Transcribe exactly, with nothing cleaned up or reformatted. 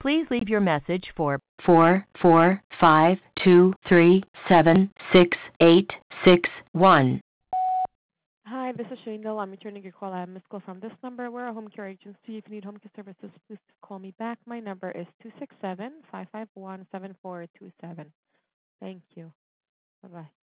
Please leave your message for four four five two three seven six eight six one. Hi, this is Shane I'm returning your call. I have a missed call from this number. We're a home care agency. If you need home care services, please call me back. My number is two six seven, five five one, seven four two seven. Thank you. Bye-bye.